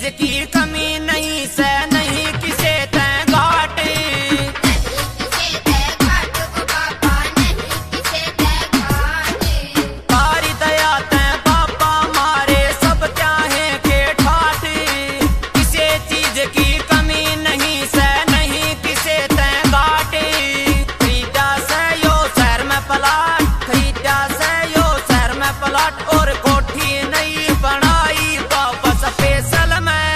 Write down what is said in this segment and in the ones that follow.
की कमी नहीं से नहीं किसे तै घाट। तारी दया तै बाबा मारे सब चाहे के ठाठ। किसे चीज की कमी नहीं से नहीं किसे तै घाट। खरीदा से यो शहर में प्लाट, खरीदा से यो शहर में प्लाट और कोठी नहीं बनाई बाबा स्पेशल में,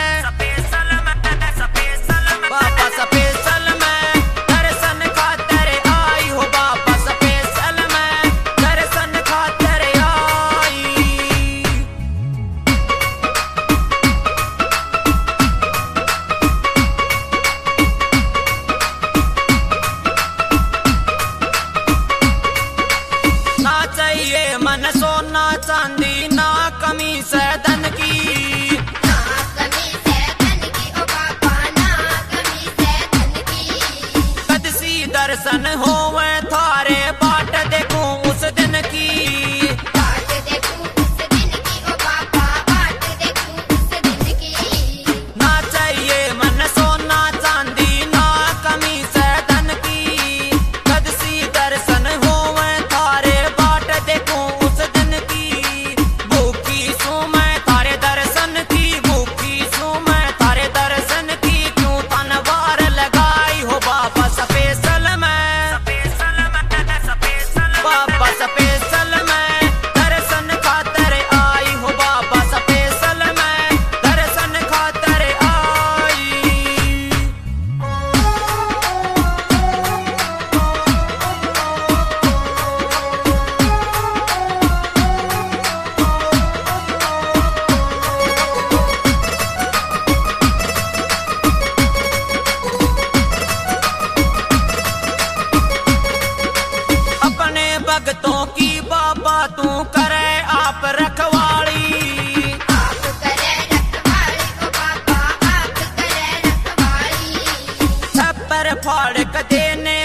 बाबा स्पेशल में दर्शन खातर आई हो, बाबा स्पेशल में दर्शन खातर आई। ना चाहिए मन सोना चांदी ना कमी से धन की। कदसी दर्शन होवे थारे बाट देखूं उस दिन की। ना चाहिए मन सोना चांदी ना कमी से धन की। कदसी दर्शन होवे थारे बाट देखूं उस दिन की। भूखी सू मैं थारे दर्शन की, भूखी सू मैं थारे दर्शन की। क्यों तनवार लगाई हो बाबा स्पेशल में, बाबा स्पेशल में दर्शन खातर आई हो, बाबा स्पेशल में दर्शन खातर आई। अपने भगतों की बाबा तू करे आप रखवाली। छप्पर फाड़ के देने